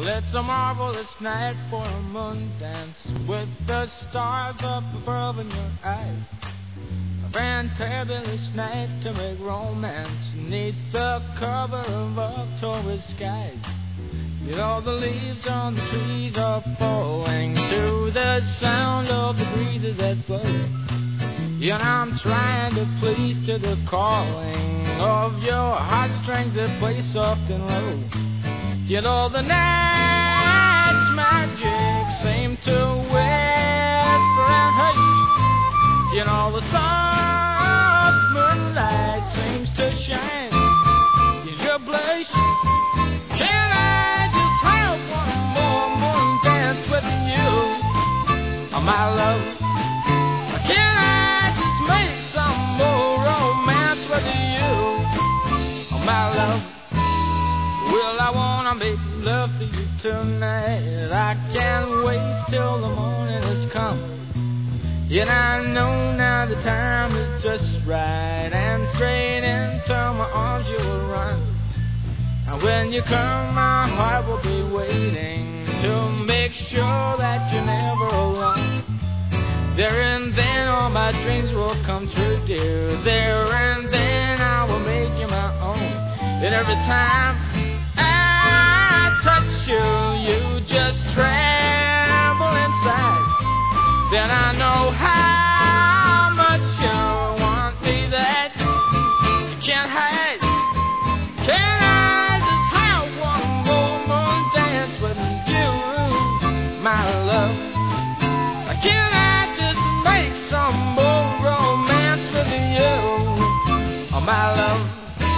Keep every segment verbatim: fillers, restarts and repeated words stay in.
It's a marvelous night for a moon dance with the stars up above in your eyes. A fantabulous night to make romance neath the cover of October skies. You know the leaves on the trees are falling to the sound of the breezes that blow. You know I'm trying to please to the calling of your heartstrings that play soft and low. You know the night's magic seems to whisper and hush. You know the soft moonlight seems to shine in your blush. Can I just have one more moon dance with you, oh, my love? Can I just make some more romance with you, oh, my love? Well, I wanna make love to you tonight. I can't wait till the morning has come. Yet I know now the time is just right, and straight into my arms you will run. And when you come, my heart will be waiting to make sure that you're never alone. There and then all my dreams will come true, dear. There and then I will make you my own. And every time I touch you, you just tremble inside. Then I know how much you want me that you can't hide. Can I just have one more moon dance with you, my love? Can I just make some more romance with you, oh, my love?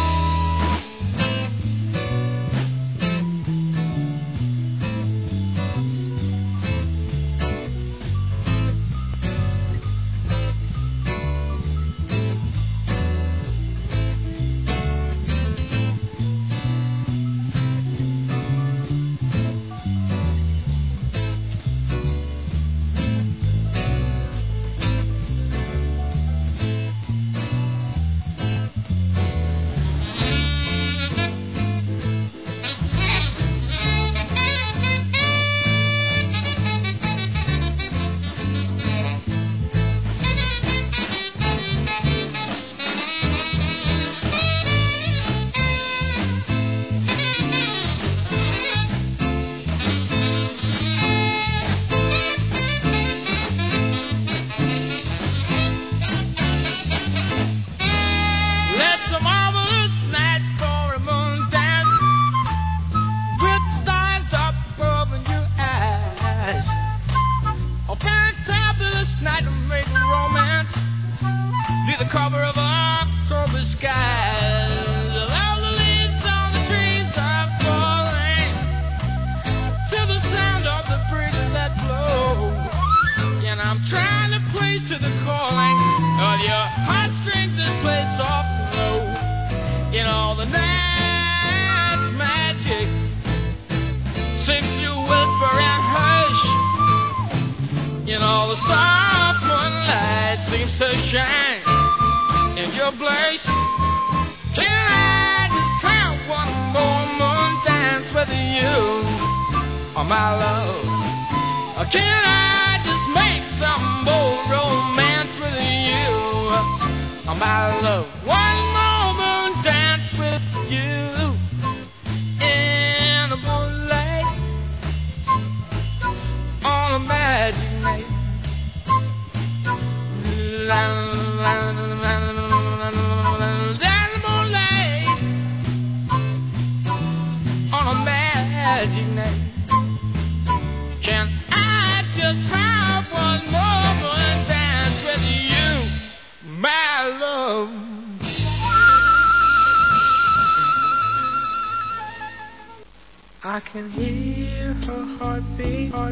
Cover of October skies. All the leaves on the trees are falling to the sound of the breezes that blow. And I'm trying to please to the calling of your heartstrings that play soft and low. You know the night's magic seems to whisper and hush. You know the soft moonlight seems to shine in your place. Can I just have one more moon dance with you, oh, my love? Or can I just make some more romance with you, oh, my love? One more moon dance with you in the moonlight on a magic night. La, la, la, la, la. Magic night. Can I just have one more moon dance with you, my love? I can hear her heartbeat.